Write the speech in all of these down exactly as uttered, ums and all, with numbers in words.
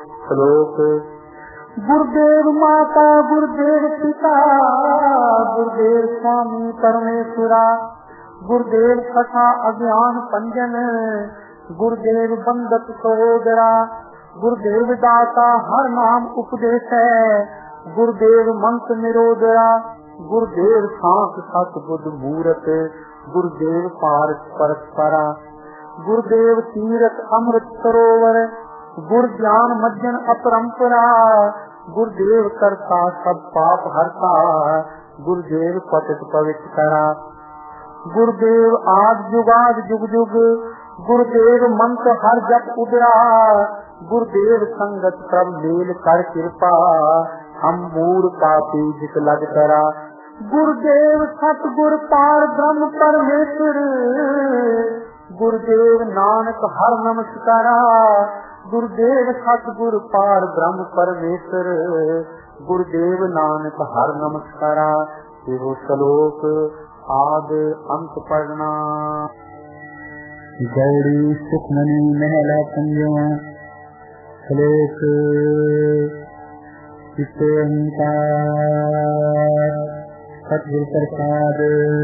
श्लोक। गुरुदेव माता गुरुदेव पिता गुरुदेव स्वामी परमेश्वरा, गुरुदेव कथा अज्ञान पंजन, गुरुदेव बंदत सहोदरा, गुरुदेव दाता हर नाम उपदेश है, गुरुदेव मंत्र निरोधरा, गुरुदेव सांस सत बुद्ध मूरत, गुरुदेव पारस परस्परा, गुरुदेव तीरथ अमृत सरोवर, गुरु ज्ञान मज्जन अपरंपरा, गुरुदेव करता सब पाप हरता, गुरुदेव पतित पवित्र करा, गुरुदेव आद जुगाद जुग जुग, गुरुदेव मंत्र हर जप उदरा, गुरुदेव संगत सब मेल कर कृपा, हम मूड पापी जित लग करा, गुरुदेव सतगुर पार ब्रह्म परमेश्वर, गुरुदेव नानक हर नमस्कारा, गुरुदेव सतगुर पार ब्रह्म परमेश्वर, गुरुदेव नानक हर नमस्कारा। एवं श्लोक आद अंत पढ़ना। गौड़ी सुखमणि महला संयम। श्लोक सतगुरु प्रसाद।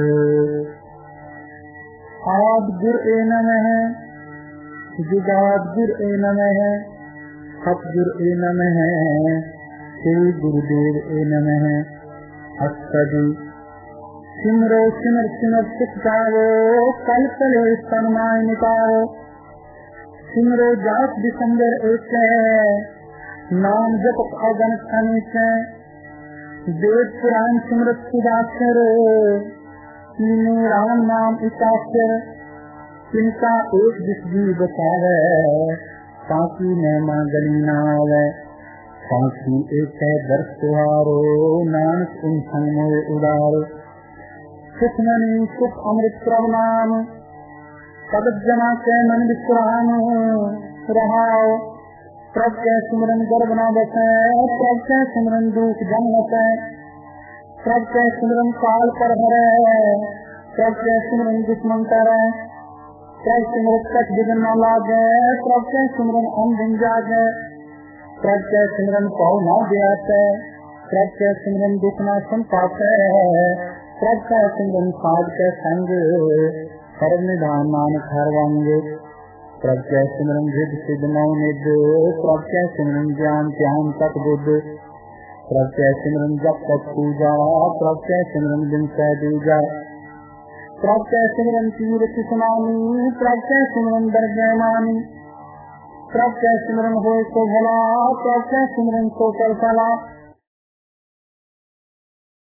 आद गुर ए नमः, जुगाद गुर ए नमः, सतगुर ए नमः, श्री गुरुदेव ए नमः। अष्टदि सिमरो सिमर सिमर सुख जाओ, कल कले सन्मान निकालो, सिमरो जात दिसंबर एक है, नाम जप अगन खनिक है, वेद पुराण सिमरत सुदाक्षर, तीनों राम नाम इकाक्षर, इनका एक जिसकी बचावे, साकी महिमा गली न आवे, साकी एक है दर्श तुहारो, नानक उन संग उदारो, सुखमणि सुख अमृत प्रभ नाम, पद जना के मन विश्राम रहाओ, प्रभ के सिमरन गर्भ न बसे, प्रभ के सिमरन दुख जन बसे, प्रभ के सिमरन काल पर हरे, प्रभ के सिमरन दुश्मन करे, प्रभ सिमरन कट बिगन न लागे, प्रभ के सिमरन अनदिन जागे, प्रभ के सिमरन पाऊ न दियाते, प्रभ के सिमरन दुख न संतापे, प्रभ का सिमरन साध के संग, सर्व निधान नानक हर वांग, प्रभ के सिमरन रिद सिद्ध नव निध, प्रभ के सिमरन ज्ञान ध्यान तक बुद्ध, प्रभ के सिमरन जप तक पूजा, प्रभ के सिमरन दिन से दूजा, प्रभ के सिमरन तीर्थ स्नानी, प्रभ के सिमरन दर्जय मानी, प्रभ के सिमरन होए तो भला, प्रभ के सिमरन तो कर फला,